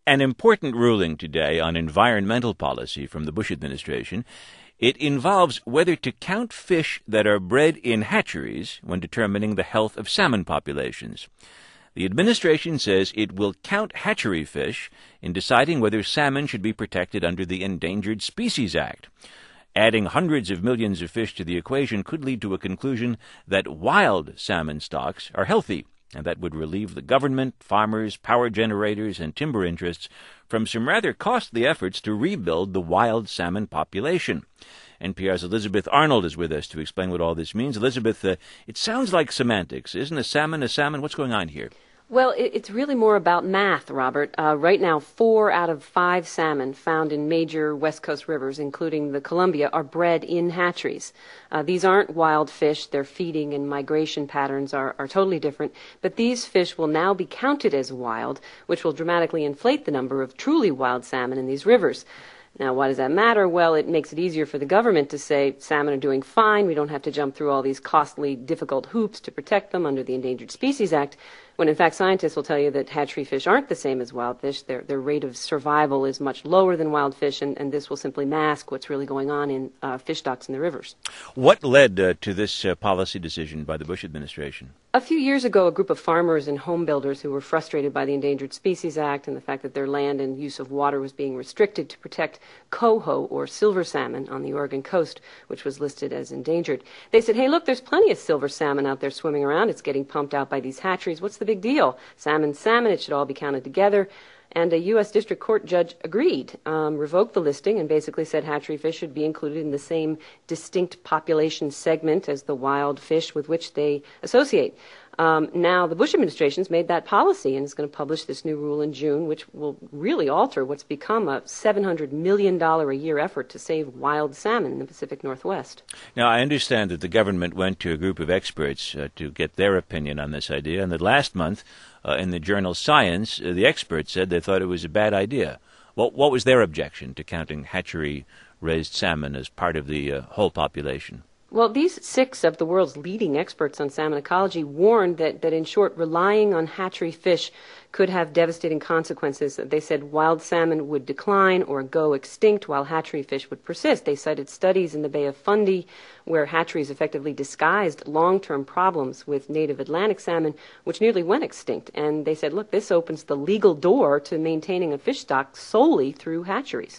An important ruling today on environmental policy from the Bush administration. It involves whether to count fish that are bred in hatcheries when determining the health of salmon populations. The administration says it will count hatchery fish in deciding whether salmon should be protected under the Endangered Species Act. Adding hundreds of millions of fish to the equation could lead to a conclusion that wild salmon stocks are healthy, and that would relieve the government, farmers, power generators, and timber interests from some rather costly efforts to rebuild the wild salmon population. NPR's Elizabeth Arnold is with us to explain what all this means. Elizabeth, it sounds like semantics. Isn't a salmon a salmon? What's going on here? Well, it's really more about math, Robert. Right now, 4 out of 5 salmon found in major West Coast rivers, including the Columbia, are bred in hatcheries. These aren't wild fish. Their feeding and migration patterns are totally different. But these fish will now be counted as wild, which will dramatically inflate the number of truly wild salmon in these rivers. Now, why does that matter? Well, it makes it easier for the government to say salmon are doing fine. We don't have to jump through all these costly, difficult hoops to protect them under the Endangered Species Act, when in fact scientists will tell you that hatchery fish aren't the same as wild fish. Their rate of survival is much lower than wild fish, and this will simply mask what's really going on in fish stocks in the rivers. What led to this policy decision by the Bush administration? A few years ago, a group of farmers and home builders who were frustrated by the Endangered Species Act and the fact that their land and use of water was being restricted to protect coho, or silver salmon, on the Oregon coast, which was listed as endangered. They said, hey, look, there's plenty of silver salmon out there swimming around. It's getting pumped out by these hatcheries. What's the big deal? Salmon's salmon. It should all be counted together. And a U.S. District Court judge agreed, revoked the listing, and basically said hatchery fish should be included in the same distinct population segment as the wild fish with which they associate. Now, the Bush administration's made that policy and is going to publish this new rule in June, which will really alter what's become a $700 million a year effort to save wild salmon in the Pacific Northwest. Now, I understand that the government went to a group of experts to get their opinion on this idea, and that last month, in the journal Science, the experts said they thought it was a bad idea. What was their objection to counting hatchery-raised salmon as part of the whole population? Well, these 6 of the world's leading experts on salmon ecology warned that in short, relying on hatchery fish could have devastating consequences. They said wild salmon would decline or go extinct while hatchery fish would persist. They cited studies in the Bay of Fundy where hatcheries effectively disguised long-term problems with native Atlantic salmon, which nearly went extinct. And they said, look, this opens the legal door to maintaining a fish stock solely through hatcheries.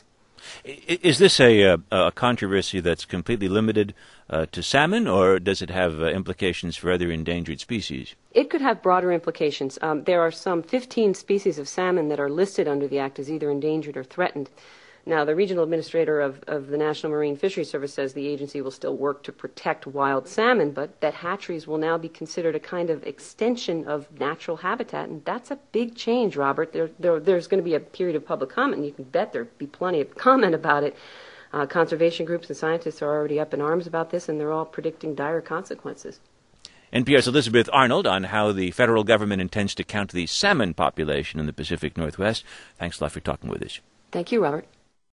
Is this a controversy that's completely limited to salmon, or does it have implications for other endangered species? It could have broader implications. There are some 15 species of salmon that are listed under the Act as either endangered or threatened. Now, the regional administrator of the National Marine Fisheries Service says the agency will still work to protect wild salmon, but that hatcheries will now be considered a kind of extension of natural habitat, and that's a big change, Robert. There's going to be a period of public comment, and you can bet there'll be plenty of comment about it. Conservation groups and scientists are already up in arms about this, and they're all predicting dire consequences. NPR's Elizabeth Arnold on how the federal government intends to count the salmon population in the Pacific Northwest. Thanks a lot for talking with us. Thank you, Robert.